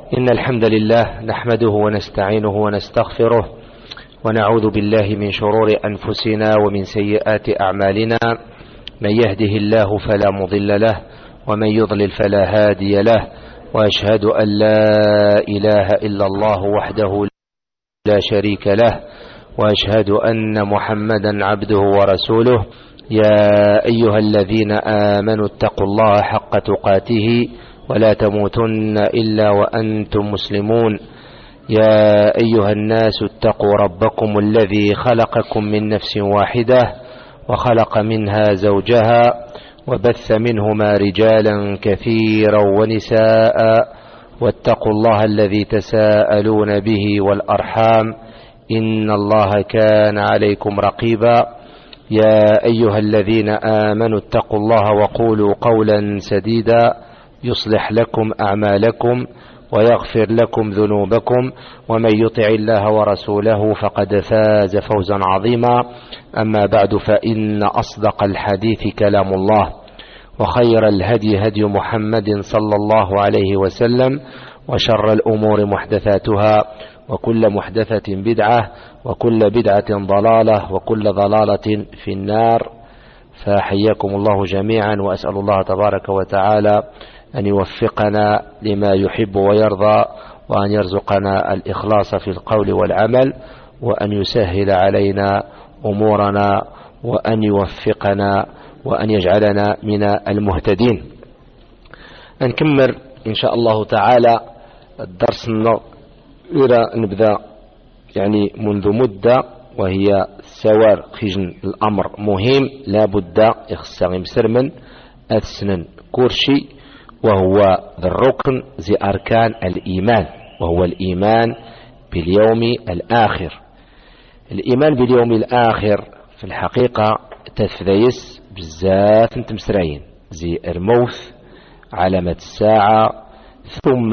إن الحمد لله نحمده ونستعينه ونستغفره ونعوذ بالله من شرور أنفسنا ومن سيئات أعمالنا. من يهده الله فلا مضل له ومن يضلل فلا هادي له، وأشهد أن لا إله إلا الله وحده لا شريك له، وأشهد أن محمدا عبده ورسوله. يا أيها الذين آمنوا اتقوا الله حق تقاته ولا تموتن إلا وأنتم مسلمون. يا أيها الناس اتقوا ربكم الذي خلقكم من نفس واحدة وخلق منها زوجها وبث منهما رجالا كثيرا ونساء، واتقوا الله الذي تساءلون به والأرحام إن الله كان عليكم رقيبا. يا أيها الذين آمنوا اتقوا الله وقولوا قولا سديدا يصلح لكم أعمالكم ويغفر لكم ذنوبكم، ومن يطع الله ورسوله فقد فاز فوزا عظيما. أما بعد، فإن أصدق الحديث كلام الله، وخير الهدي هدي محمد صلى الله عليه وسلم، وشر الأمور محدثاتها، وكل محدثة بدعة، وكل بدعة ضلالة، وكل ضلالة في النار. فحياكم الله جميعا، وأسأل الله تبارك وتعالى أن يوفقنا لما يحب ويرضى، وأن يرزقنا الإخلاص في القول والعمل، وأن يسهل علينا أمورنا، وأن يوفقنا، وأن يجعلنا من المهتدين. نكمل إن شاء الله تعالى الدرس إلى نبدأ يعني منذ مدة، وهي سوار خجن الأمر مهم لا بد يخصغم سرمن أثسن كورشي، وهو ذا الركن زي أركان الإيمان، وهو الإيمان باليوم الآخر. الإيمان باليوم الآخر في الحقيقة تثذيس بزاف تمسرين زي الموت، علامة الساعة، ثم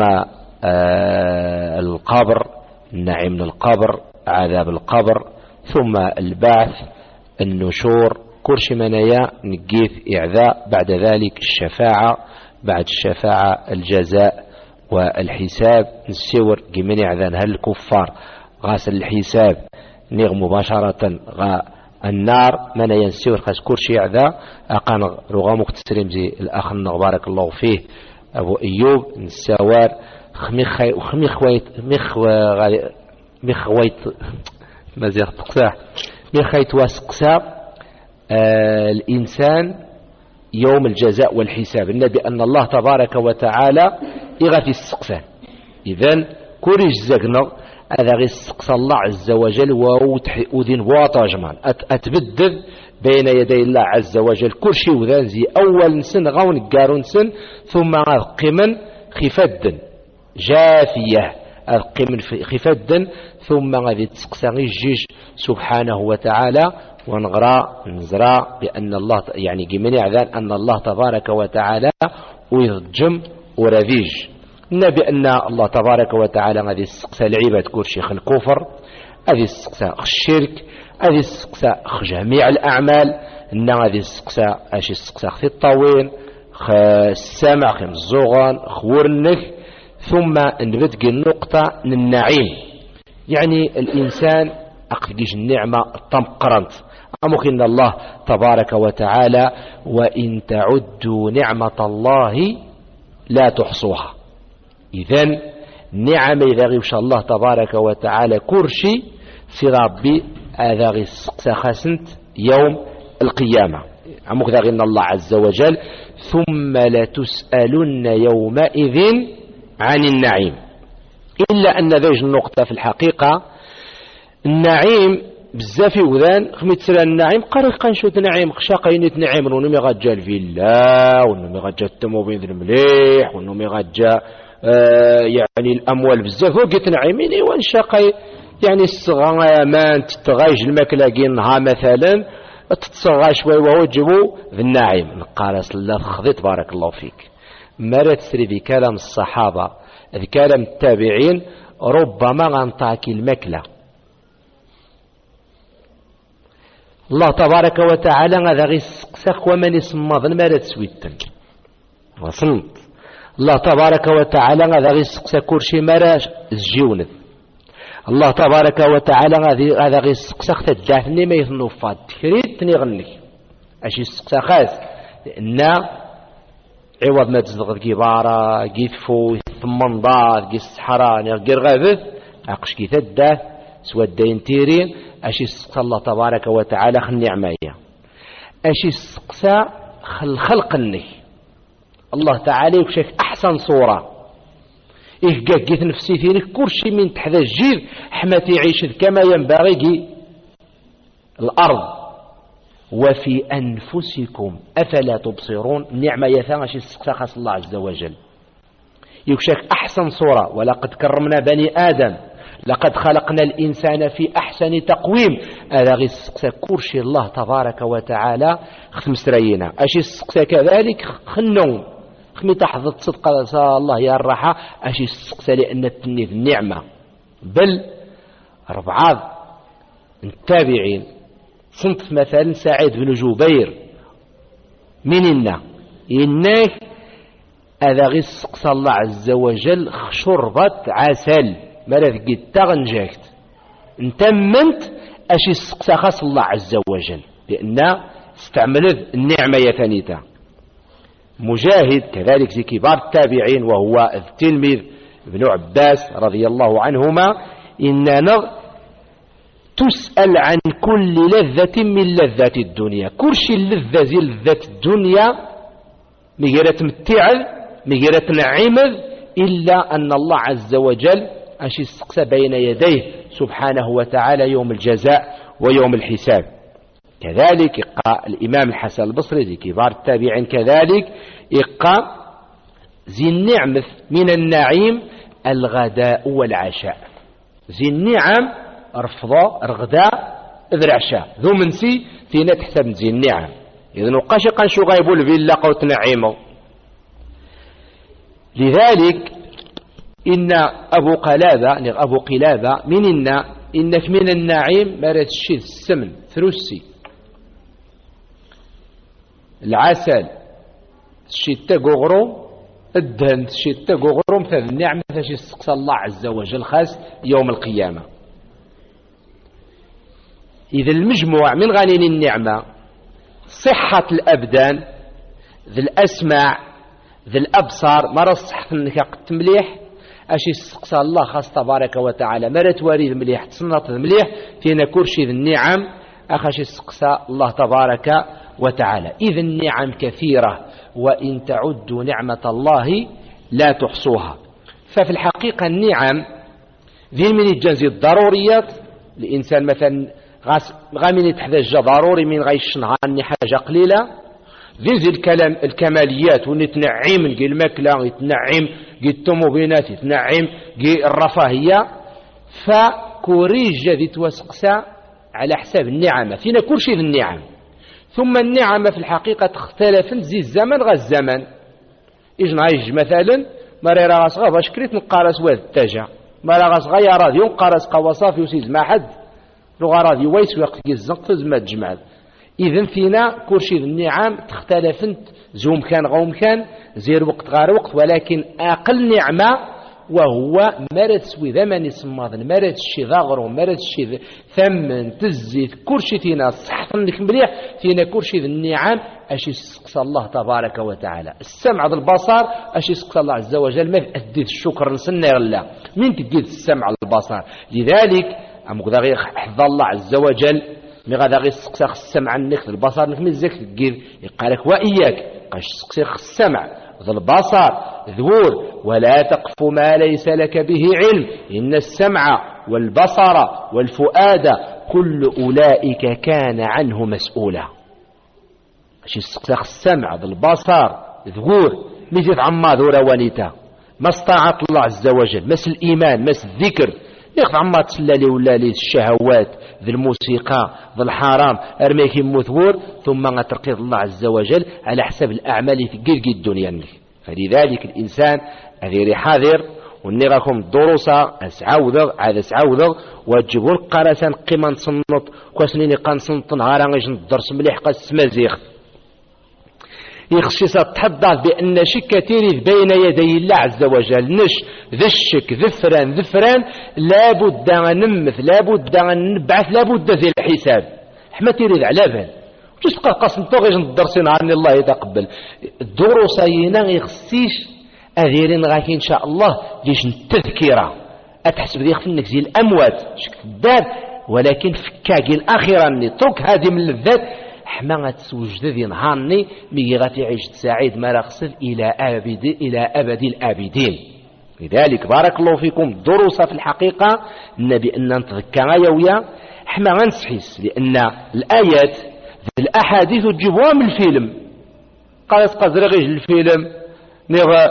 القبر، النعيم من القبر، عذاب القبر، ثم البعث، النشور، كرش منايا نقيث إعذاء، بعد ذلك الشفاعة، بعد الشفاعة الجزاء والحساب. نسيور جميع إعذان هل الكفار غاسل الحساب نغ مباشرة غا النار من ينسيور خاس كرشي إعذاء. أقان رغامك تسليم زي الأخ بارك الله فيه أبو أيوب نسوار مخويت مازيغ تقساه مخيت واسقسا الإنسان يوم الجزاء والحساب، النبي أن الله تبارك وتعالى يغفي السقسان. إذن كوريج زقنا هذا غير السقس الله عز وجل وذين واطاجمان أتبدد بين يدي الله عز وجل كل شيء وذان زي أول سن غون قارون سن، ثم قمن خفدا جافية قمن خفدا، ثم غادي تسقسا الجيج سبحانه وتعالى. ونزرى بأن الله يعني جميع عذان أن الله تبارك وتعالى ويضجم ورذيج النبي أن الله تبارك وتعالى غادي يسقسى العباد كل شيخ الكفر، غادي يسقسى الشرك، غادي يسقسى جميع الأعمال، أن غادي يسقسى أشي يسقسى خي الطويل، السمع، خي الزغان، خورنك، ثم نبدأ النقطة من النعيم. يعني الإنسان أقفقش النعمة الطمقرنت أمكن الله تبارك وتعالى وإن تعدوا نعمة الله لا تحصوها. إذن نعم إذا غيبش الله تبارك وتعالى كرشي في ربي هذا غي خاسنت يوم القيامة. عمك ذا غينا الله عز وجل ثم لتسألن يومئذ عن النعيم. إلا أن ذي النقطة في الحقيقة النعيم بزاف وذان خميت سلا النعيم قريقا شوت نعيم خشاقين نعيم ونمي غجا الفيلا، ونمي غجا التموبين المليح، ونمي غجا يعني الأموال بزاف وقت نعيمين وانشاقي يعني الصغامان تتغايج الماكلة نها مثلا تتصغى شوي وهو تجيبو ذي النعيم. نقارس الله خذيت بارك الله فيك مرة تسري ذي كلام الصحابة ذي كلام التابعين ربما غنطاكي الماكلة الله تبارك وتعالى غدا غي السقساق ومن يسمى ظن مرة تسويتن وصلت الله تبارك وتعالى هذا غير سقسا كلشي مراش الجيوند. الله تبارك وتعالى هذا غير سقسا تدافني ما يثنوفات تكريت نغني اشي سقسا خاص لان عوض ما تزغد كبارة كيثفو ثمنضار كي الصحراء غير غابث عقش كي تداف سوا الدين تيرين اشي سقسا الله تبارك وتعالى خل نعمايا اشي سقسا خلق الني الله تعالى يكشف احسن صورة إيه نفسي فينك كلشي من تحت الجير حماتي يعيش كما ينبغي الأرض وفي أنفسكم أفلا تبصرون نعمة يثانشي السقساخ الله عز وجل يكشف أحسن صورة ولقد كرمنا بني آدم لقد خلقنا الإنسان في أحسن تقويم هذا غير السقسا كلشي الله تبارك وتعالى خمس رينا أشي السقسا كذلك خنون خمي تحظت صدق الله يا الراحة أشي السقسا لأن التنيذ النعمة بل ربعاض التابعين صنف مثلا سعيد بن جبير مننا إنك هذا غير السقسا الله عز وجل شربت عسل مرض قد تغنجاكت انتمنت أشي السقسا خاص الله عز وجل لأن استعملت النعمة يثانيتا مجاهد كذلك زي كبار التابعين وهو التلميذ ابن عباس رضي الله عنهما إننا تسأل عن كل لذة من لذات الدنيا كرش اللذة زي لذة الدنيا مجرة متعذ مجرة نعيمذ إلا أن الله عز وجل أشي السقس بين يديه سبحانه وتعالى يوم الجزاء ويوم الحساب. كذلك إقاء الإمام الحسن البصري زي كبار التابعين كذلك إقاء زي النعم من النعيم الغداء والعشاء زي النعم رفضاء رغداء ذر عشاء ذو منسي فينا تحسب زي النعم إذن وقاشقا شو غايبوا الفيلا قوت نعيمه. لذلك إن أبو قلابة إنك من النعيم مرت الشيء السمن ثروسي العسل الشيء تقغرو الدهن الشيء تقغرو مثل النعمة فشي استقصى الله عز وجل خاص يوم القيامة. إذا المجموع من غنين النعمة صحة الأبدان ذي الأسماع ذي الأبصار مرة صحة أنك قد مليح أشي استقصى الله خاص تبارك وتعالى مرة تواريذ مليح تصنط مليح فينا كرشي ذي النعم أخشي استقصى الله تبارك وتعالى. إذا النعم كثيرة وإن تعدوا نعمة الله لا تحصوها. ففي الحقيقة النعم ذي من الجنزي الضروريات الإنسان مثلا غامين يتحتاج ضروري من غيش نهارني حاجة قليلة ذي الكلام الكماليات ونتنعم نجي الماكلة يتنعم جي الطوموبيلات يتنعم جي الرفاهية فكوريج ذي توسقسا على حساب النعمة فينا كل شيء النعم. ثم النعمة في الحقيقة تختلف زي الزمن غا الزمن إجنايج مثلا مرة راس غا باش كريت نقارس واد التاجة مرة راس غا يا راديو نقارس قواصافي وسيز ما حد لغا راديو ويس ويقت الزنق تزمد جمعل. إذن فينا كرشي النعم تختلف زوم كان غوم كان زير وقت غير وقت ولكن أقل نعمة وهو مرد سوي ذمن يسمى مرد الشي ضغر ومرد الشي ثمن تزيد كرشي فينا صحة لك مليح فينا كرشي النعم أشي سقص الله تبارك وتعالى. السمع البصر أشي سقص الله عز وجل ما أديت الشكر نسنى غلا من تديت السمع البصر. لذلك أمك ذا حفظ الله عز وجل مغا غير سقساخ السمع عنك البصر نك مزك تقيل يقالك وإياك قاش سقساخ السمع ذا البصر ذور ولا تقف ما ليس لك به علم إن السمع والبصر والفؤاد كل أولئك كان عنه مسؤولا. قاش سقساخ السمع ذا البصر ذور ميزيد عما ذورا ونيتا ما استطاعت الله عز وجل مس الإيمان مس الذكر يقف عما تسلالي ولا لي الشهوات ذي الموسيقى ذي الحرام أرميك مثور ثم غترقيض الله عز وجل على حسب الأعمال في قلق الدنيا. فلذلك الإنسان أذيري حاذر ونراكم الدروسة أسعوذغ عاد أسعوذغ وتجيبون قرسان قيمة نصنط كواسنيني قنصنط نهارا غيش ندرس مليح قاس مزيخ. يخصيص تحضر بأن شك كثير بين يدي الله عز وجل نش ذي الشك ذفران لابد أن نمث لابد أن نبعث لابد ذي الحساب حما تريد على بال جيش تبقى قاسم طوغيش ندرسين عني الله يتقبل الدروسينا يخصيش أذيرين غاكي إن شاء الله ليش التذكرة أتحسب ذي خفنك زي الأموات شك الدار ولكن فكاكي الأخيرة أني ترك هذه من اللذات حما غتسوجد ذي نهارني مي غتعيش سعيد ما رخصد إلى أبد الآبدين. لذلك بارك الله فيكم الدروس في الحقيقة النبي أن نتذكر يويا حما غنسحيس لأن الآيات الأحاديث تجيبوها من الفيلم قالت قزرغيش الفيلم نيغا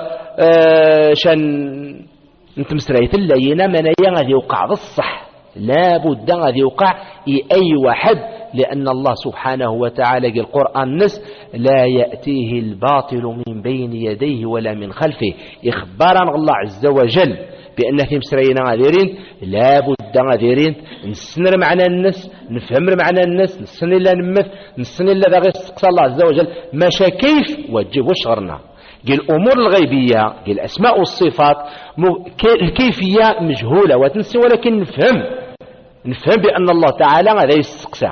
شان انت مسريت اللينا منايا غادي يوقع بالصح لابد غادي يوقع أي واحد لأن الله سبحانه وتعالى في القرآن نس لا يأتيه الباطل من بين يديه ولا من خلفه إخبارا الله عز وجل بأن في مسرينا غاديرين لابد غاديرين نسنر معنى الناس نفهم معنى الناس نسن إلا نمث نسن إلا ذا غير استقصى الله عز وجل ماشا كيف وجب وشغرنا قال الأمور الغيبية قال الأسماء والصفات الكيفية مجهولة وتنسي ولكن نفهم بأن الله تعالى غادي يستقصى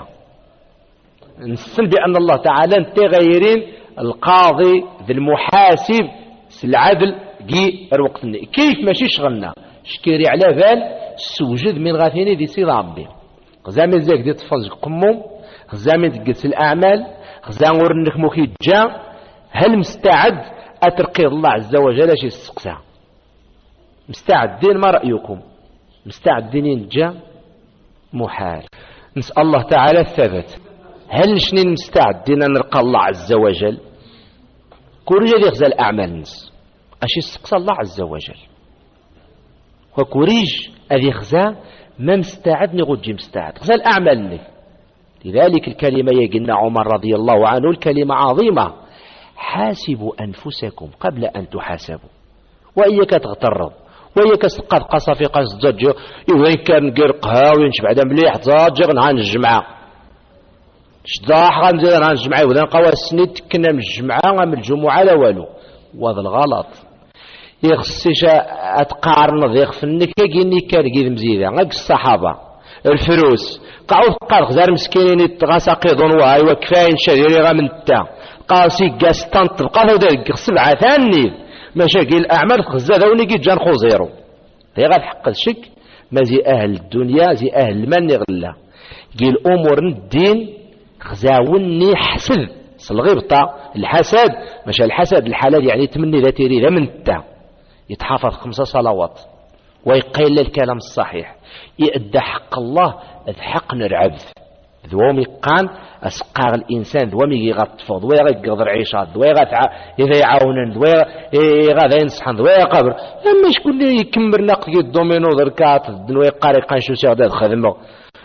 نسن بأن الله تعالى نتغيرين القاضي ذي المحاسب العدل جي الوقت كيف ماشي شغلنا شكيري على بال سوجد من غاثيني دي سيد ربي غزامي زيك دي تفضل قمو غزامي تقلس الأعمال غزامي ورنك موكي جا هل مستعد أترقي الله عز وجل شي السقسى مستعدين ما رأيكم مستعدين جا محال نسأل الله تعالى الثبت هل شنين مستعدين نلقى الله عز وجل كوريج يغزى الأعمال نس أشي السقسى الله عز وجل وكوريج أذي غزى ما مستعد نغجي مستعد غزى الأعمال نس لذلك الكلمة يقلنا عمر رضي الله عنه الكلمة عظيمة حاسبوا أنفسكم قبل أن تحاسبوا وإياك تغترض وإياك تقاد قصة في قصة ضجة وين كان قرقها وينشبع دم مليح ضجة عن الجمعة شضاح غنزيد عن الجمعة وذا نقوى السنيد كنا من الجمعة من الجمعة لا والو وهذا الغلط يخصيش أتقارن ضيق فنك يجيني كارجيد مزيدة غير الصحابة الفروس قعود قال غزار مسكينين يتغاسقي ظنوها وكفاين شديري غامن التا قاسي قاستان تبقى ذلك سبعة ثاني مشاكل الأعمال خزا ذوني كي جان خوزيرو هي غاد حق الشك ما زي أهل الدنيا زي أهل المن يغلا جي الأمور الدين خزاوني حسد الغبطة الحسد ماشي الحسد الحلال يعني تمني ذا تيري ذا من التا يتحافظ 5 صلوات ويقيل الكلام الصحيح يأدى حق الله ذ حق نرعبذ ذوامي قان أسقار الإنسان ذوامي يغطفض ذوي يقدر عيشات ذوي إذا يعاونن ذوي غادا ينصحن ذوي قبر أما شكون يكمر نقل الدومينو ذركات ذوي قاري قانشو سيغدا خدمه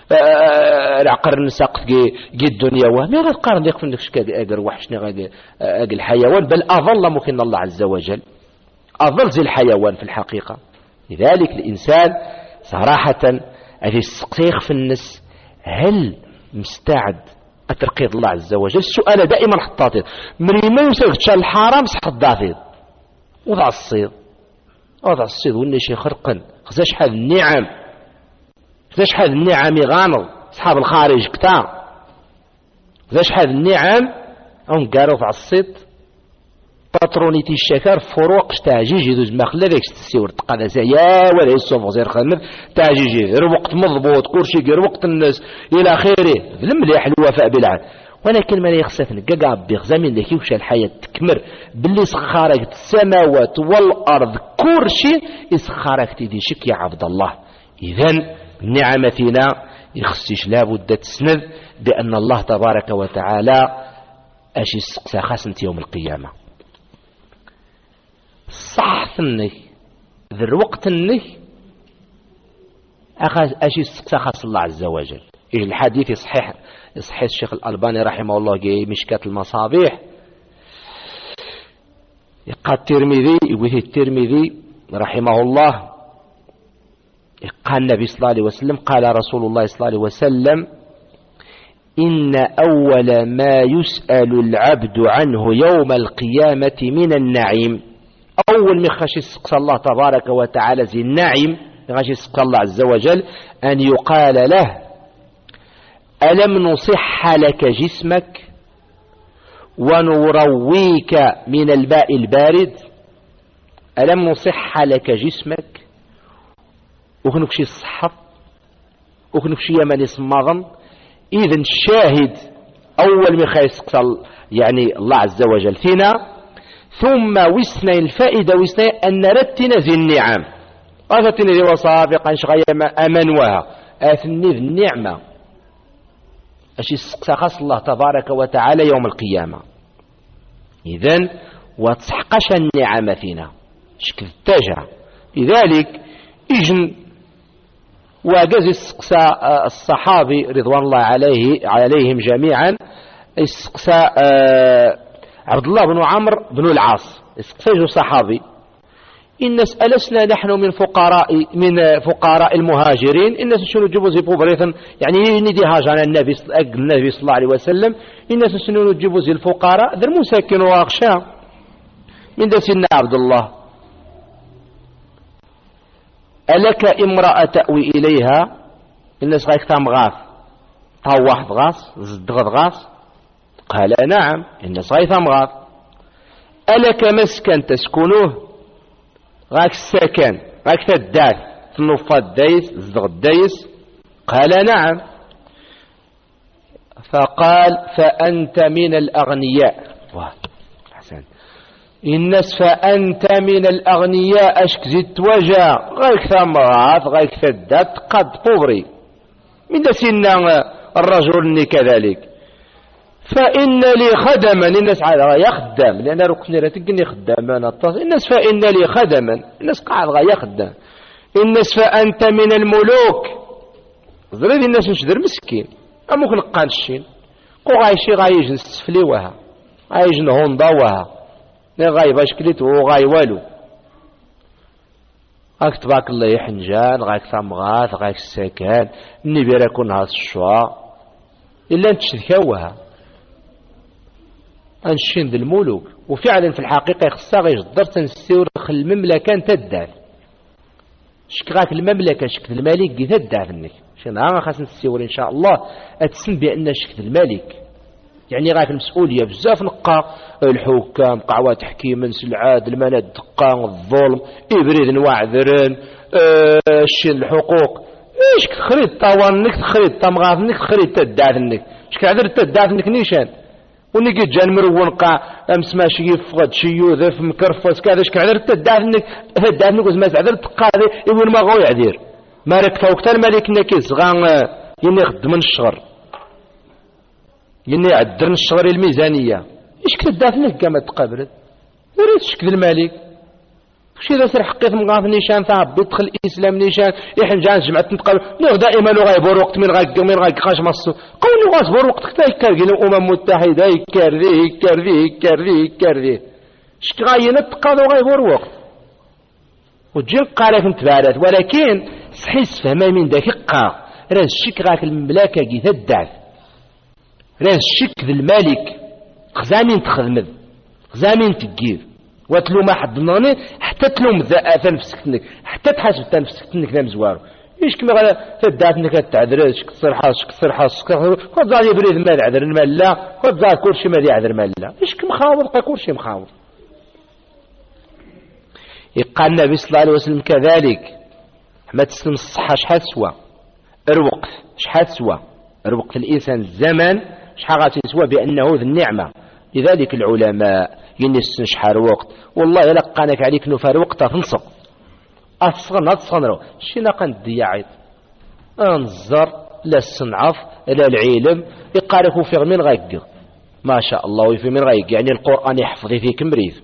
العقر نساق في الدنيا وما غاد قارن يقف لك شكا أقر وحشنا غادي الحيوان بل أظل ممكن الله عز وجل أظل زي الحيوان في الحقيقة. لذلك الإنسان صراحة هذه السقيق في النس هل مستعد أترقيد الله عز وجل؟ السؤال دائما حطاته مريم يوسف الحرام صحت ضافيد وضع الصيد والنشي خرقا خزاش هذا النعم خزاش هذا النعم يغانض أصحاب الخارج كتار خزاش هذا النعم هم قالوا على الصيد باترونيتي الشكر فروق تاجيج يدوز مخلا ذاك تسيور تقاد يا ولا يصوف غير خدمت تاجيج غير وقت مضبوط كلشي غير وقت الناس الى اخره المليح الوفاء بالعهد. ولكن ما يخصتنا كاع بغزامين اللي كيفاش الحياه تكمر باللي سخرك السماوات والارض كلشي يسخرك تيدي شك يا عبد الله. اذا نعمتنا يخصيش لابد تسند بان الله تبارك وتعالى اشي سقسا خاصنت يوم القيامه صح ثني ذي الوقت النه أشي خاص الله عز وجل. الحديث صحيح الشيخ الألباني رحمه الله جاي مشكاة المصابيح قال الترمذي رحمه الله قال النبي صلى الله عليه وسلم قال رسول الله صلى الله عليه وسلم إن أول ما يسأل العبد عنه يوم القيامة من النعيم. أول ما خاش يسقى الله تبارك وتعالى زي النعيم، خاش يسقى الله عز وجل، أن يقال له: ألم نصح لك جسمك ونرويك من الماء البارد؟ ألم نصح لك جسمك وكنك شي الصحة وكنك شي يماني صماغن. إذن الشاهد أول ما يسقى يعني الله عز وجل فينا، ثم وسنا الفائدة وسنا أن رتنا ذي النعم أثتنا ذي وصابقا شغايا أمنوها أثني ذي النعمة أشي سقساقس الله تبارك وتعالى يوم القيامة. إذن وتسحقش النعم فينا شكل التاجع. لذلك إجن وجاز السقسى الصحابي رضوان الله عليهم جميعا، السقسى عبد الله بن عمرو بن العاص، السقسى صحابي: إن ألسنا نحن من فقراء المهاجرين، إن شنو نجيبوا زي بوبريثن يعني ندي هاجر النبي صلى الله عليه وسلم، إن شنو نجيبوا زي الفقراء ذا المساكن واغشى من ذا سيدنا عبد الله. ألك امرأة تأوي إليها؟ الناس غايك تام غاث طوح غاث زدغ غاث. قال: نعم. الناس غايك تام غاث. ألك مسكن تسكنوه؟ غاك السكن غاك تداك تنوفا الدايس زدغ الدايس. قال: نعم. فقال: فأنت من الأغنياء. حسن. الناس فأنت من الأغنياء أشك زدت وجا غايك ثمرات غايك ثدات قد بوبري من دسنا الرجل كذلك. فإن لي خدما، الناس على يخدم لأن ركني رتقني خدام الناس. فإن لي خدما، الناس قاعد غا يخدم. الناس فأنت من الملوك. زريد الناس نشدر مسكين أموك نقانشين قو غايشي غايجن السفلي وها غايجن هوندا وها غاي باشكليت وغاي والو. غاك تبارك الله يحنجان غاك ثمغات غاك السكان النبي راكون هاس الشواء إلا نتشذكوها أنشين ذي الملوك. وفعلا في الحقيقة يخصها غيجدر تنسيور خل المملكة تدعف شك غاك المملكة شك الملك دي تدعف منك شنا خاص نسيور إن شاء الله أتسم بأن شك الملك يعني غاك المسؤولية بزاف نقا الحكام قعوة تحكيم العادل المناد دقان الظلم إبريد وعذرن الشين الحقوق إيش خريط طوانك خريط تمغاثنك خريط تدعفنك شك عذر تدعفنك نيشان ونجي جان مرون قا امس ماشي يفقد شيو ذف مكرفس كذا شك عذر تدعفنك هدعفنك وزماز عذر تقاضي يقول ما غو يعذير ما رك توكتر ملك نكيس غان يني خدم الشغر يني عدرن الشغر الميزانية إيش كتدافنك كما تقابلت ريت شكل الملك وشي ذا سر حقيقة مغاف نيشان ثاب بيدخل الإسلام نيشان يحن جان جمعة نتقابل نو دائما غايبور وقت من غاك خاش مصو قولي غاصبور وقت كتا يكار قيل الأمم المتحدة يكار ذي شك غاينا تقاضوا غايبور وقت وتجي قالك نتبارد ولكن صحيح فهما من داك قا راز الشك غاك المملكة كي تدعف راز الشك ذي الملك خزامين تخدمد خزامين تجيب وتلو ما حد مناني حتى تلوم تنفسك حتى تحاسب تنفسك ذا مزوار ايش كما قال تدعفنك تعذرش كسر حاس قد زاد يبريد مال عذر المال لا قد زاد كل شيء ما يعذر مال لا ايش كم خاوض كل شيء مخاوض. يقال النبي صلى الله عليه وسلم كذلك ما تسلم الصحة شحال سوا الوقت شحال سوا الوقت الإنسان الزمن شحال غاتسوى بأنه ذي النعمة. لذلك العلماء ينسن شحال وقت والله إلا قانك عليك نفار وقت تنصق أتصغن شينا قند يعيط انظر لا الصنعف لا العلم يقارك في من غيق ما شاء الله وفي من غيق يعني القرآن يحفظ فيك مريض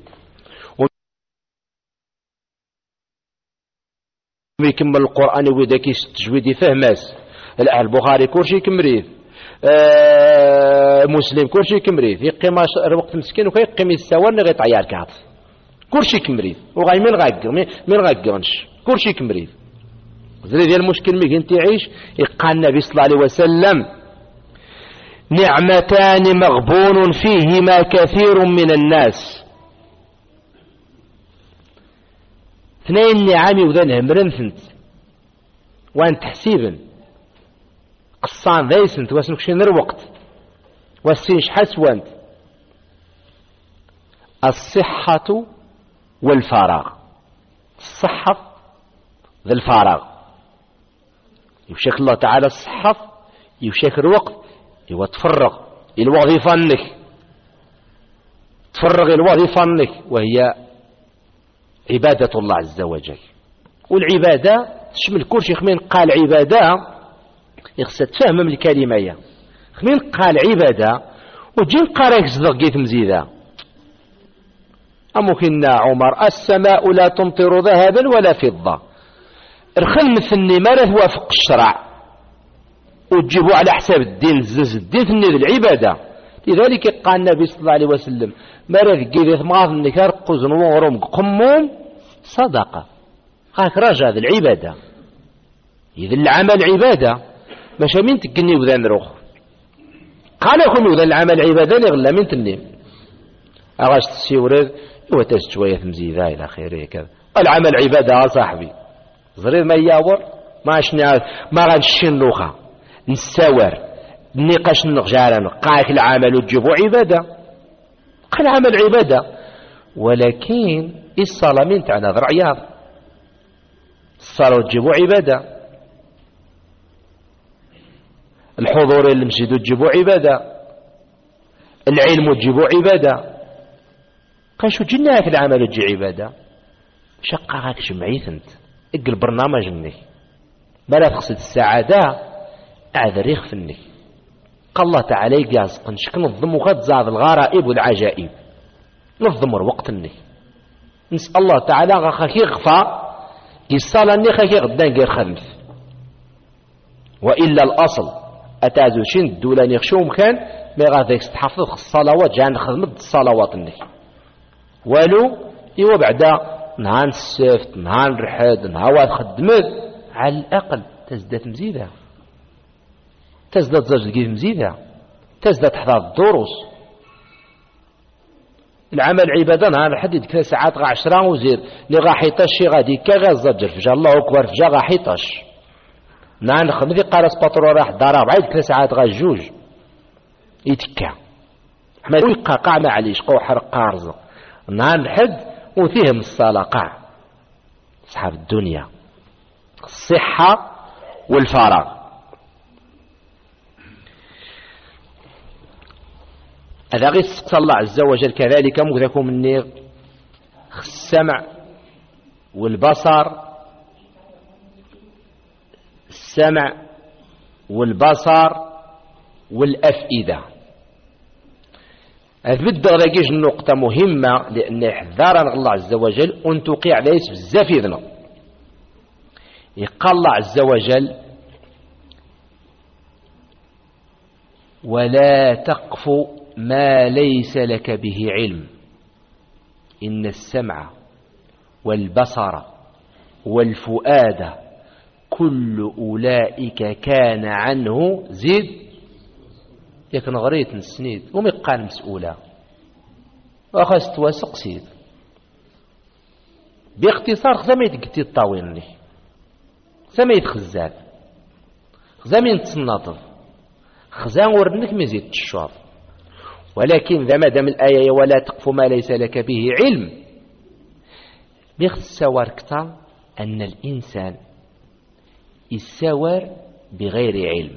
ويكمل القرآن ويداك تجويدي فهماس البخاري كلشي كمريض مسلم كلشي كمريض يقيم الوقت مسكين وكيقيم السوان غير طيار كاط كلشي كمريض وغاي من غاقرنش كلشي كمريض زري ديال المشكل مي كنت يعيش يقال النبي صلى الله عليه وسلم نعمتان مغبون فيهما كثير من الناس. اثنين نعم وذن همرن ثنت وان تحسيبا قصان ذي سنت واسنك شنر وقت واسينش حس وانت الصحة والفراغ. الصحة ذا الفراغ يوشك الله تعالى الصحة يوشك الوقت يو تفرغ الوظيفة انك تفرغ الوظيفة انك وهي عبادة الله عز وجل. والعبادة تشمل كل شيء. خمين قال عبادة يخصها تفهم من الكلمة. خمين قال عبادة وجين قاريك صدق مزيدة. أمكن عمر السماء لا تمطر ذهبا ولا فضة. الخل مثلني ما لا توافق الشرع وتجيبوا على حساب الدين زز الدين ثني العبادة. لذلك قال النبي صلى الله عليه وسلم ما لا تجيب ثمار النكار قوزن ورم قمون صدقة. هاك رجع ذي العبادة. إذا العمل عبادة ماشا مين تقني وذان روخ قال يكون وذان العمل عبادة لغلا مين تني أغاش تسيورد وتست شوية مزيدة إلى خيره كذا. العمل عبادة يا صاحبي زرير ما ياور ما غنشين لوخا نساور نقاش نغجارا قاك العمل وتجيبوا عبادة. قال العمل عبادة ولكن الصلاة من تاعنا ذرع عياض. الصلاة وتجيبوا عبادة. الحضور المسجد وتجيبوا عبادة. العلم وتجيبوا عبادة. قال شو جناك العمل وتجي عبادة شقاك جمعيت انت اقل برنامج منك بلا تقصد السعادة اعذريخ فنك. قال الله تعالى يقاس قنشك نظم وقد زاد الغرائب والعجائب نظم وقت انك نسأل الله تعالى غاكي غفا يصال اني خاكي غدان غير خمس. وإلا الأصل أتازو شين الدولان يخشوم كان ما غاديك تحفظ الصلوات جان خدمت الصلوات انك والو إيوا بعدا نهار السفت نهار الرحد نهار خدمت على الأقل تزداد مزيدة. تزداد زوج مزيدة. تزداد تحضر الدروس. العمل عبادة نهار الحد كذا ساعات غا 10 وزير اللي غا حيطاش شي غادي كا غا الزجر فجا الله أكبر فجا غا حيطاش نهار نخدم في قارس باترو راح دارا بعيد كذا ساعات غا جوج يتكا حما ويقع قاع معليش قو حرق قارزة نهار الحد وفيهم الصلاة قاع. أصحاب الدنيا الصحة والفراغ. هذا غير سقط الله عز وجل كذلك مكذكم مني السمع والبصر. السمع والبصر والأفئدة. أثبت غير النقطة مهمة لأن حذرنا الله عز وجل أن توقع ليس بزاف إذنه. يقال الله عز وجل ولا تقف ما ليس لك به علم إن السمع والبصر والفؤاد كل أولئك كان عنه زيد يكن غريت السنيد ومقال مسؤولة وأخذت واسق سيد باختصار خزاميت قلتي الطاوين لي خزاميت خزان خزامين تصنطف خزان ورنك مزيد الشعر. ولكن ذا مدام الآية ولا تقف ما ليس لك به علم باختصار كتا أن الإنسان يساور بغير علم.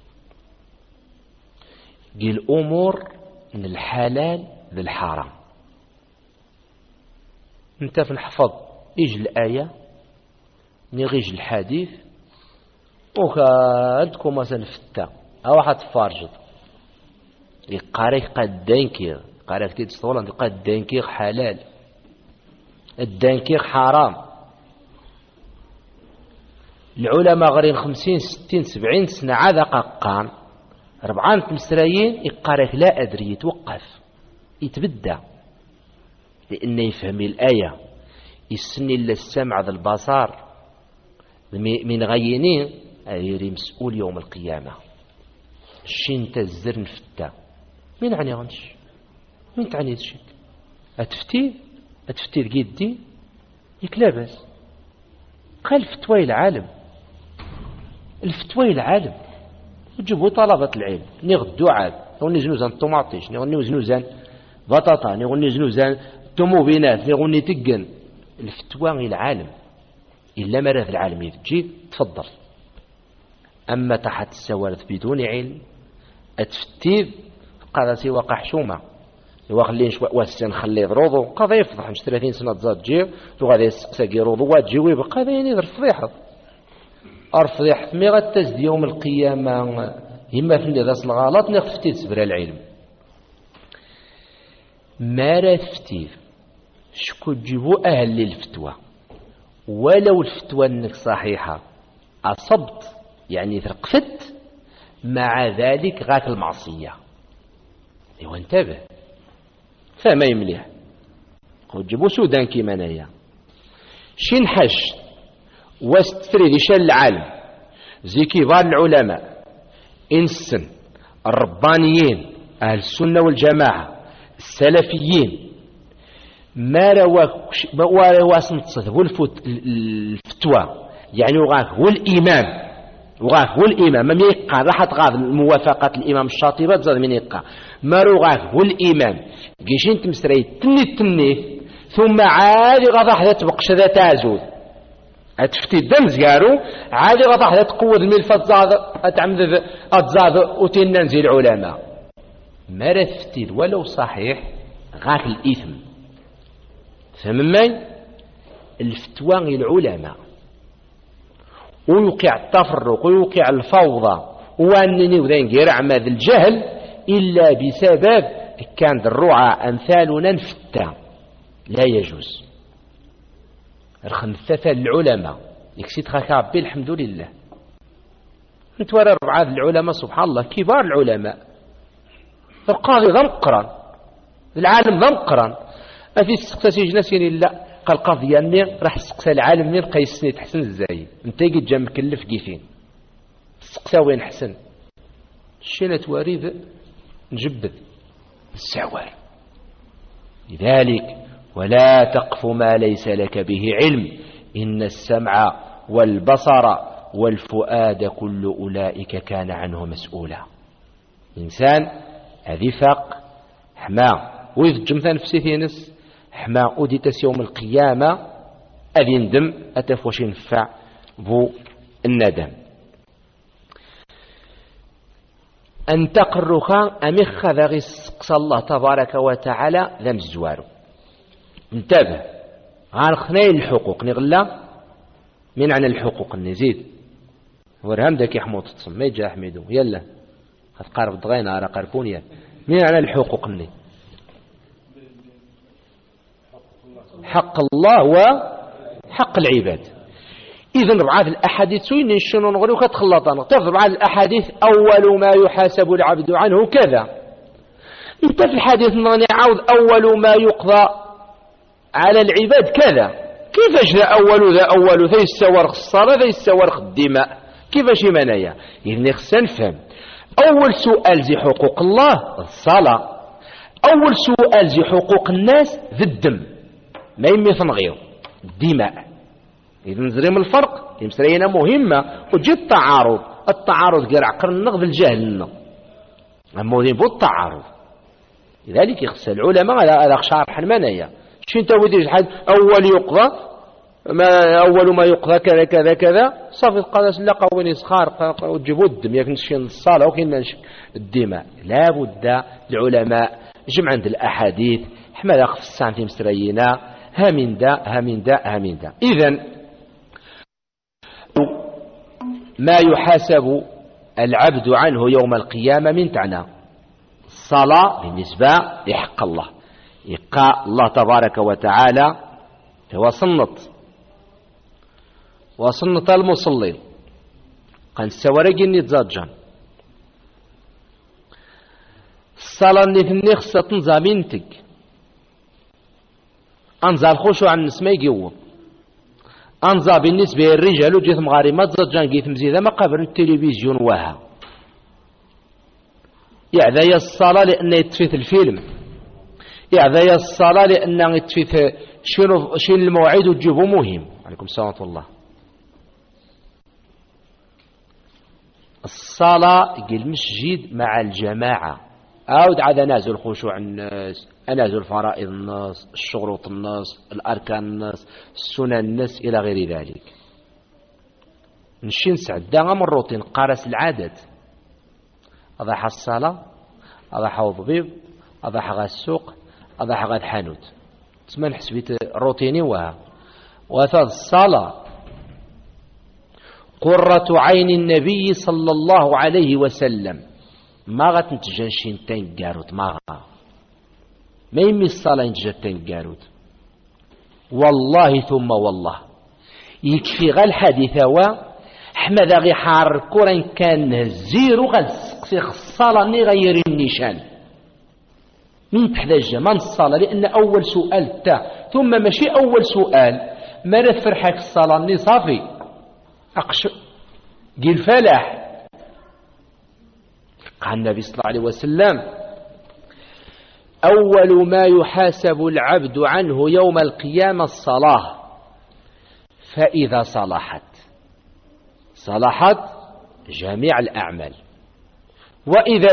دي الأمور من الحلال بالحرام. انت في الحفظ يجي الآية نغيج الحديث وكادكم مثلا فتا أو واحد فارجد يقاريك قد دانكير قاريك تتصول قد دانكير حلال الدانكير حرام. العلماء غير 50 60 70 سنة عاد قان 4 مسرايين يقاريك لا أدري يتوقف يتبدى لأنه يفهم الآية يسني إلا السمع ذا البصر من غينين أيري مسؤول يوم القيامة. شين تزر نفتا من عني غنش من تعني الشيء أتفتي الجدي يكلابس قال فتوى العالم العالم وجبوا طلبة العلم نغدو عاد نغني زنوزان الطماطيش نغني زنوزان بطاطا نغني زنوزان توموبينات نغني تقن الفتوى العالم إلا مرض العالم يتجي تفضل. أما تحت السوارث بدون علم أتفتيب قادسي وقع حشومة يوخلين شوى واسن خلي ضروضو قضا يفضح مش 30 سنة تزاد جيو تو غادي يسقساكي روضو واتجي ويبقى هذا يعني الفضيحة الفضيحة مي غتزد يوم القيامة إما في الناس الغلط نغفتي تسبر العلم ما راه تفتير شكو تجيبوا أهل للفتوى ولو الفتوى انك صحيحة أصبت يعني ثقفت مع ذلك غاك المعصية ايوا انتبه فما يمليح وتجيبوا سودان كيما نايا شين حش واستفريد شال العالم زي كبار العلماء إنسن الربانيين أهل السنة والجماعة السلفيين ما رواك سنتصد الفتوى يعني وغاك هو الإمام ما يقع راح تغاض موافقة الإمام الشاطبي تزاد من يقع ما رغاك هو الإمام جيشين تمسري تني ثم عادي غضا حدا تبقش ذا تازود أتفتي الدم زيارو عادي غضا حدا تقود الملفة تزاد أتعمد أتزاد وتننزي العلماء ما رفتي ولو صحيح غاك الإثم فمن الفتوى العلماء ويوقع التفرق ويوقع الفوضى وأنني وذين غير عماد الجهل إلا بسبب كان الرعى أمثالنا نفتا لا يجوز الخمسة العلماء يكسيت خاكابي الحمد لله نتورى رعاة العلماء سبحان الله كبار العلماء القاضي ذا مقرن العالم ذا مقرن ما في استقساسي جناسين إلا قال قضية أني راح استقسى العالم من قيسني تحسن الزاي انت قد جا مكلف كيفين استقسى وين حسن الشينة تواريذ نجبد السعوار لذلك ولا تقف ما ليس لك به علم إن السمع والبصر والفؤاد كل أولئك كان عنه مسؤولا إنسان هذي فاق حما وإذ جمثا نفسي ثينس حما أوديتس يوم القيامة أذي ندم أتفوش ينفع بو الندم أن تقرخا أمخ ذا غسقس الله تبارك وتعالى ذم الزوار انتبه عن خناي الحقوق نغلا من عن الحقوق نزيد ورهم داك يحمود تصم ما يجا حميدو يلا هتقارب ضغينا على قربونيا من عن الحقوق ني حق الله وحق العباد إذن ربعاة الأحاديث سوين نشنو نغريو كتخلطنا تفضل ربعاة الأحاديث أول ما يحاسب العبد عنه كذا انت في الحديث نعاود أول ما يقضى على العباد كذا كيفاش ذا أول ذا يستورخ الصلاة ذا يستورخ الدماء كيفاش منايا إذن خصنا نفهم أول سؤال زي حقوق الله الصلاة أول سؤال زي حقوق الناس ذي الدم ما يميثن غير الدماء إذا نزريم الفرق يمسرينا مهمة وجي التعارض قرع قرن نغذ الجهل أما ذي بو التعارض لذلك يخص العلماء على شارح المنايا شو انت وديش حد أول ما يقضى كذا كذا كذا صافي قادس لقى وين يسخار وتجيبوا الدم يكنشين الصلاة وكين الدماء لا بد العلماء جمع عند الأحاديث حمد أخف السانتي مسرينا ها من دا إذن ما يحاسب العبد عنه يوم القيامة من تعنى الصلاة بالنسبة لحق الله يقى الله تبارك وتعالى هو وصنط المصلين قال السوارق نتزاجان الصلاة نخصة تنزامينتك أنزا الخشوع عن النسمة يقوم أنزا بالنسبة للرجال وجيث مغارمات زجان جيث مزيدة ما قبل التلفزيون وها يعذي الصلاة لأن يتفيت الفيلم، يعذي الصلاة لأن يتفيت شين الموعد وتجيبه مهم. عليكم السلام ورحمة الله. الصلاة المسجد مع الجماعة، عاود عاد نازل خشوع الناس، نازل فرائض الناس، الشروط الناس، الأركان الناس، السنن الناس إلى غير ذلك. نمشي نسعد من الروتين قارس العادات، أضحى الصلاة، أضحى الضبيب، أضحى السوق، أضحى الحانوت، تسمى نحسبيت روتيني وثالث الصلاة قرة عين النبي صلى الله عليه وسلم. ما غتنتجن شي تنقاروت ما يمي الصلاة ينتجن تنقاروت والله ثم والله. يكفي غا الحديث حمد غي حار كورن كان الزيرو غالسقسي الصلاة ني غير النيشان من تحتاج من الصلاة، لأن أول سؤال تا ثم ماشي أول سؤال ما فرحك الصلاة ني صافي أقش دي الفلاح. قال النبي صلى الله عليه وسلم أول ما يحاسب العبد عنه يوم القيامة الصلاة، فإذا صلحت جميع الأعمال، وإذا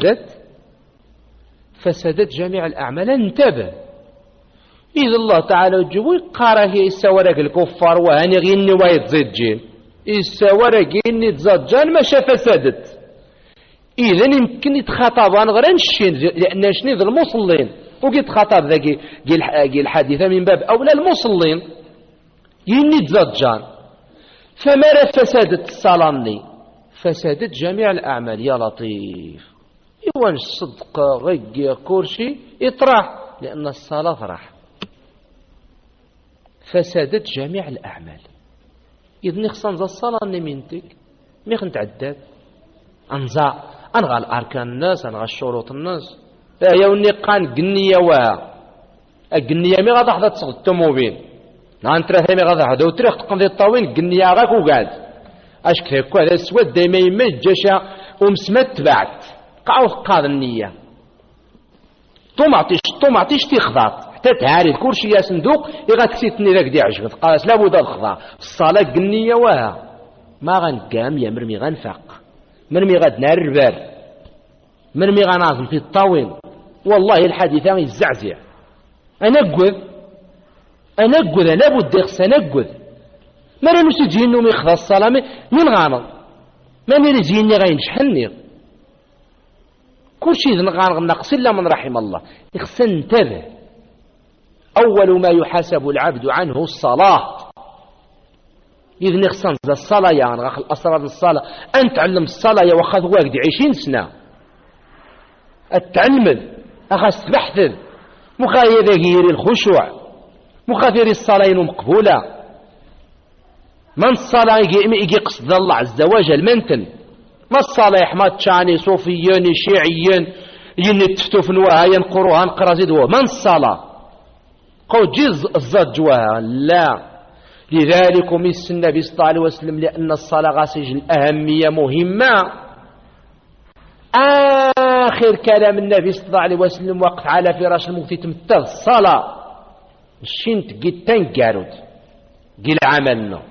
فسدت جميع الأعمال. انتبه، إذا الله تعالى يجيبوا يقارا هي السوارق الكفار وهاني غيني ويتزيد جين السوارق غيني تزاد جان ماشا فسدت. إذا يمكن يتخاطب عن غير الشين لأن شنيذ المصلين وقيت خاطب ذاك الحديثة من باب أولى المصلين يني تزاد جان. فما فسدت الصلاة فسدت جميع الأعمال. يا لطيف إيوان الصدق غير كورشي يطرح لأن الصلاة راح فسدت جميع الأعمال. إذن خصنا نزا الصلاة نمينتك ميخ نتعداد أنغى الأركان الناس، أنغى الشروط الناس. يوني قان قنية القنية مي غادا حدا تصغد التموبين نانترا مي غادا حدا وتريخ تقنضي الطاوين قنية غاك وقعد أش كيكو هذا السواد دايما يمج جاشا ومسمت تبعت قاو قاد النية طومعتيش تخضاط حتى تعاري كلشي يا صندوق يغتسيتني ذاك دي عجبت قالت لابد الخضاع الصلاة قنية ما غنقام يا مرمي غنفاق مرمي غاد نار الربار مرمي غنازم في الطاوين. والله الحديثة يزعزع. أنقذ لابد يخص أنقذ ما رانوش يجينو يخضى الصلاة من غانض ما نرزيني غينشحني كل شيء نقص إلا من رحم الله. يخص انتبه، أول ما يحاسب العبد عنه الصلاة. إذن يخصن الصلاة يعني غاخ الأسرار الصلاة أن تعلم الصلاة يا وخذ واقدي 20 سنة التعلم أخذ تبحث مخايا غير الخشوع مخاثير الصلاة مقبولة من الصلاة يجي قصد الله عز وجل منتن ما الصلاة يحمد شاني صوفيين شيعيين ينتفتوا في نواها ينقروها نقرا زيدوا من الصلاة قو جيز الزجوها لا. لذلك مس النبي صلى الله عليه وسلم لأن الصلاة غاسج الأهمية مهمة. آخر كلام النبي صلى الله عليه وسلم وقف على فراش الموت تمثل الصلاة الشنت قد تنقارد قل عملنا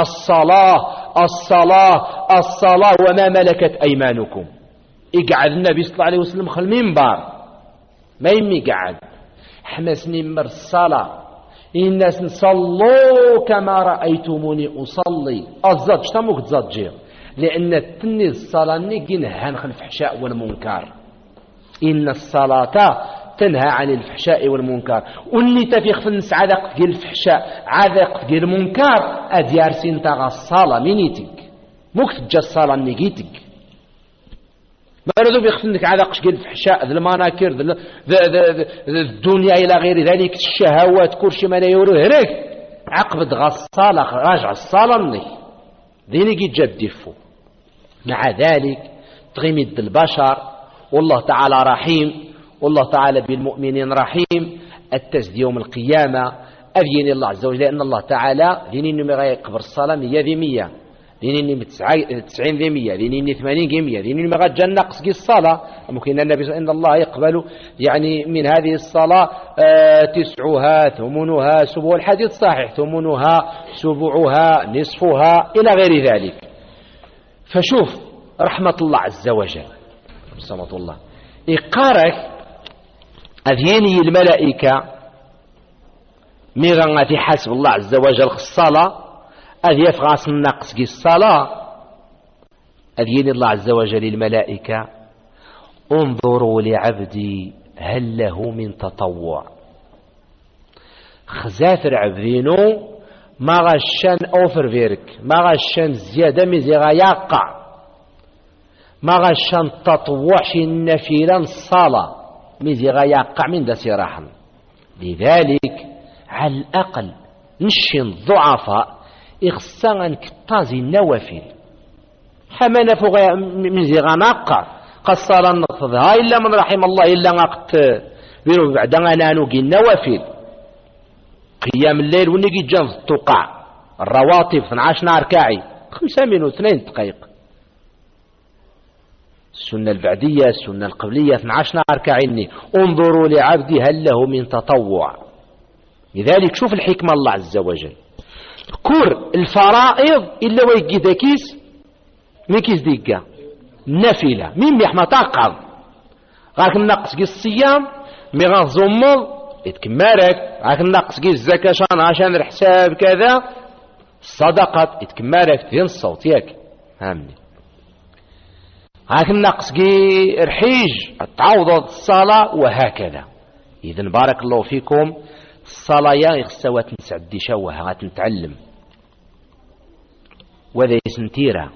الصلاة وما ملكت أيمانكم. يقعد النبي صلى الله عليه وسلم خل المنبر ما يمي قعد حمسني مر الصلاة الناس نصلوا كما رأيتموني أصلي الزاد شتموك تزادجي لأن التني الصلاة نهى عن الفحشاء والمنكر. إن الصلاة تنهى عن الفحشاء والمنكر واللي تفيخ في النس عذق ديال الفحشاء عذق ديال المنكر أديار سنتغى الصلاة منيتك موك تجا الصلاة نيجيتك ما ردو بيخفنك عذق ديال الفحشاء ذا المناكر الدنيا إلى غير ذلك الشهوات كلشي ما يورو هناك عقبت غا الصلاة راجع الصلاة مني ذيني جي جاب ديفو. مع ذلك تغمد البشر والله تعالى رحيم والله تعالى بالمؤمنين رحيم. التسدي يوم القيامة أذين الله عز وجل لأن الله تعالى ديني نمي غير قبر الصلاة 100% ذيني 90 ذي 100 ذيني 80 ذي 100 ذيني ما غتجا نقص كي الصلاة ممكن النبي إن الله يقبل يعني من هذه الصلاة تسعها ثمنها سبع الحديث صحيح ثمنها سبعها نصفها إلى غير ذلك. فشوف رحمة الله عز وجل رحمة الله إقارك أذيني الملائكة ميغا في حسب الله عز وجل الصلاة أذ يفغاس النقص كي الصلاة أذين الله عز وجل الملائكة انظروا لعبدي هل له من تطوع. خزافر عبدينو ما غشان أوفر فيرك ما غشان زيادة مزيغا يقع ما غشان تطوع النفيلا الصلاة مزيغا يقع من دا سراحا. لذلك على الأقل نشين ضعفاء إخصان كتازي النوافل حمانا فوق مزيغا نقع قصالا نقضها إلا من رحم الله إلا نقت بيرو بعد أنا نوقي النوافل قيام الليل ونجي جنب التقع الرواتب 12 ركاعي 5 من 2 دقائق السنة البعدية السنة القبلية 12 ركاعي. انظروا لعبدي هل له من تطوع. لذلك شوف الحكمة الله عز وجل كور الفرائض إلا ويجي ذاكيس ميكيس ديكا نافلة مين بيحما تقعد غاك النقص كي الصيام مي غنظمض يتكمارك غاك النقص كي الزكاة عشان الحساب كذا الصدقات يتكمارك دين الصوت ياك هامني غاك النقص كي الحيج تعوض الصلاة وهكذا. إذن بارك الله فيكم الصلاة يخصها تنسعدي شوها غتنتعلم وذا يسنتيرا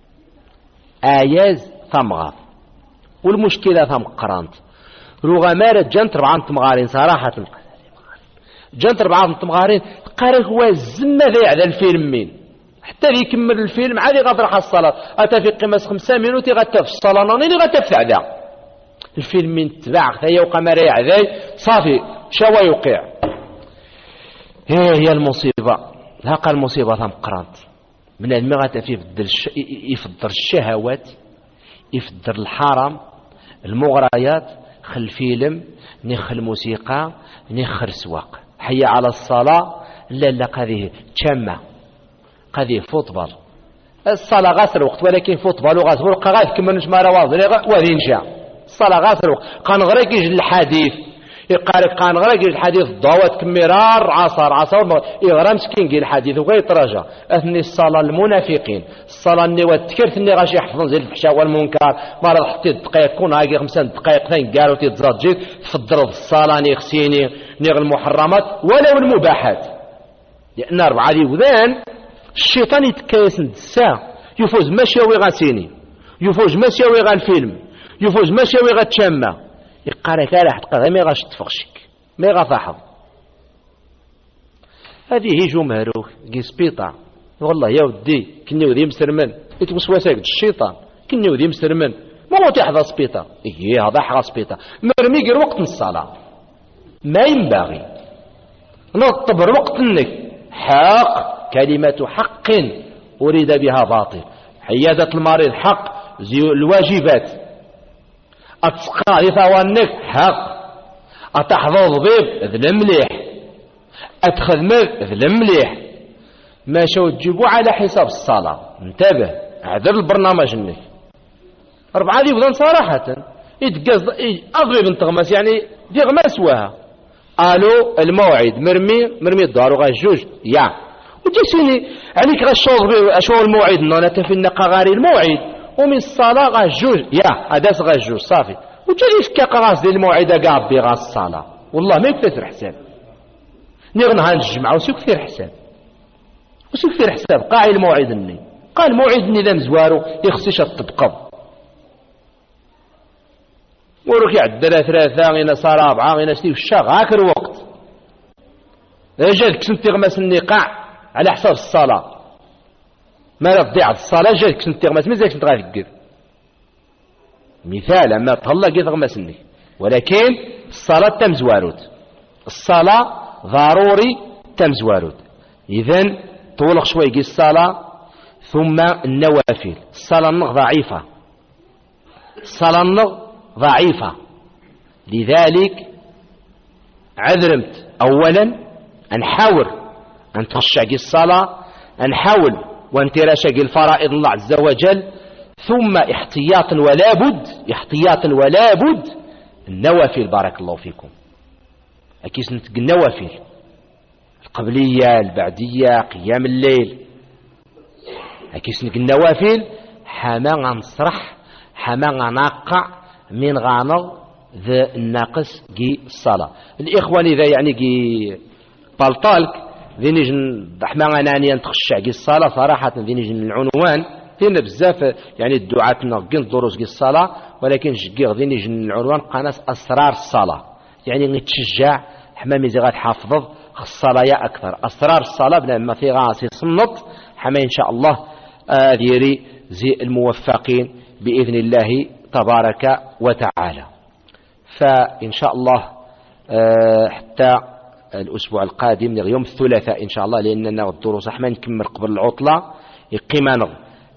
آياز ثمغاف والمشكلة ثم قرانت رغمارة جنت 4 تمغارين صراحة جنت 4 تمغارين قارن هو الزمة ذي على الفيلم مين حتى يكمل الفيلم عادي غادر على الصلاة أتا في قيمة 5 مينوت غتف الصلاة نوني غتف عدا الفيلم من تباع ثي وقمر يعذي صافي شوا يوقع. هي المصيبة هاقا المصيبة ثم قرانت من المغة في يفضل الشهوات يفضل الحرام المغريات خل فيلم نخ الموسيقى نخ السواق حي على الصلاة لا قذيه تشمع قذيه فوتبال الصلاة غاسر وقت ولكن فوتبال وغاسر وقت غاث كما نشمع رواض وذين جاء الصلاة غاسر وقت قان غريق الحديث يقارك قان غريق الحديث ضوات كمرار عصر يغرى مسكين قيل الحديث وغير ترجع أثني الصلاة المنافقين الصلاة اللي وتكرت اللي غاش يحفظون زي الفحشاء والمنكر مرة حتى دقائق كون هاكي 5 دقائق ثاني قالوا تيتزاد جيت تفضل الصلاة نيغسيني نيغ المحرمات ولو المباحات لأن 4 دي وذان الشيطان يتكيس الساعة يفوز ماشي غاسيني يفوز ماشي غالفيلم يفوز ماشي غاتشامة يقارك راح تقرا ما غاش تفغشك ما غافحظ. هذه هي جمهروك كي سبيطار والله يا ودي كني ودي مسرمن يتوسوسك الشيطان كني ودي مسرمن ما هو تحظى سبيطار إيه هذا حظى سبيطار مرمي غير وقت الصلاة ما ينبغي نطبر وقت انك حق كلمة حق أريد بها باطل حيادة المريض حق الواجبات أتسقى ثوانك حق أتحفظ بيب ذل مليح أتخذ مذ ذل مليح ما شو تجيبوا على حساب الصلاة انتبه عذر البرنامج انك 4 دي وذن صراحة يتقصد أضرب انتغمس يعني دي غمس وها قالوا الموعد مرمي الدار وغجوج يا وجسيني عليك غشوض أشو الموعد أنا تفي النقاغاري الموعد ومن الصلاة غجوج يا أداس غجوج صافي وجري فكا قراص ديال الموعد قابي غاس الصلاة والله ما يكثر حساب نغنى هنجمع وسو كثير حساب وسو كثير حساب قاعي الموعد اني قال الموعد اني ذا مزوارو يخصيش الطبقب وروك يعد 3 غينا صار 4 غينا 6 الشاغ هاك الوقت جاتك سنتي غماس النقاع على حساب الصلاة ما لا تضيع الصلاة جاتك سنتي غماس مازالك سنت غادي مثال أما تهلا كي تغمسني ولكن الصلاة تمزواروت الصلاة ضروري تمزواروت إذن طولق شوي كي الصلاة ثم النوافل. الصلاة ضعيفة، الصلاة ضعيفة، لذلك عذرمت أولا نحاول أن تخشع الصلاة، نحاول وأن تراشق الفرائض الله عز وجل، ثم احتياطا ولا بد النوافل. بارك الله فيكم. أكيس نتق النوافل القبلية البعدية قيام الليل، أكيس نتق النوافل حما غنصرح حما غنقع من غانغ ذا الناقص جي الصلاة. الإخوان إذا يعني جي طالطالك ذي نجن حما غناني أن تخشع جي الصلاة صراحة ذي نجن العنوان فينا بزاف يعني الدعاة نقين دروس جي الصلاة، ولكن جي غذي نجن العنوان قناة أسرار الصلاة، يعني نتشجع حما ميزي غتحافظ الصلاة يا أكثر أسرار الصلاة بلا ما في غاسي صنط حما إن شاء الله ذيري زي الموفقين بإذن الله تبارك وتعالى. فإن شاء الله حتى الأسبوع القادم يوم الثلاثاء إن شاء الله، لأننا الدروس حما نكمل قبل العطلة يقيمنا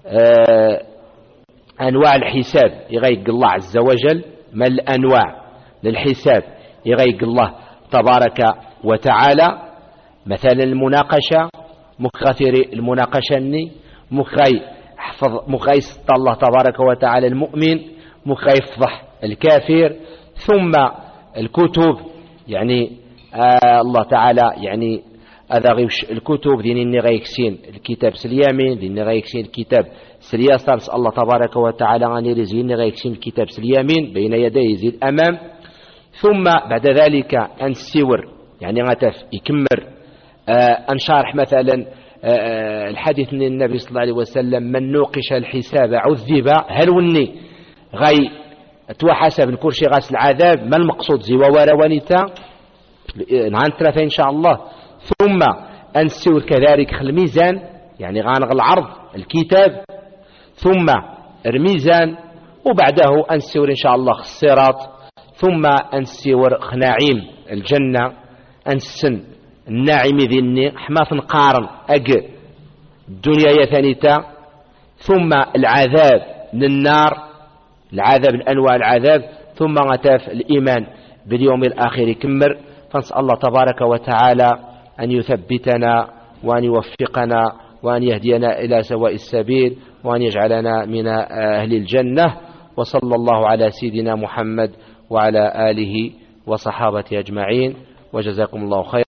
أنواع الحساب يغيق الله عز وجل، ما الأنواع للحساب يغيق الله تبارك وتعالى. مثلا المناقشة مكغثر المناقشة مكغي حفظ مكغي ست الله تبارك وتعالى المؤمن، مكغي يفضح الكافر. ثم الكتب يعني الله تعالى يعني هذا غيش الكتب ديني غيكسين الكتاب سليامين، ديني غيكسين الكتاب سلياسر، نسأل الله تبارك وتعالى غني رزقني غيكسين الكتاب سليامين بين يديه زي الأمام. ثم بعد ذلك أنسور يعني غتف يكمر أنشارح مثلا الحديث من النبي صلى الله عليه وسلم من نوقش الحساب عذب، هل وني غي توحسب الكرشي غاس العذاب، ما المقصود زي وروانيتا نعن ثلاثة إن شاء الله. ثم أنسور كذلك الميزان يعني غانغ العرض الكتاب، ثم الميزان، وبعده أنسور إن شاء الله الصراط، ثم أنسور خناعيم الجنة، أنسن الناعم ذني حماث قارن الدنيا يثانيتا، ثم العذاب من النار، العذاب أنواع العذاب، ثم غتاف الإيمان باليوم الآخر كمر. فنسأل الله تبارك وتعالى أن يثبتنا وأن يوفقنا وأن يهدينا إلى سواء السبيل وأن يجعلنا من أهل الجنة. وصلى الله على سيدنا محمد وعلى آله وصحابته أجمعين، وجزاكم الله خير.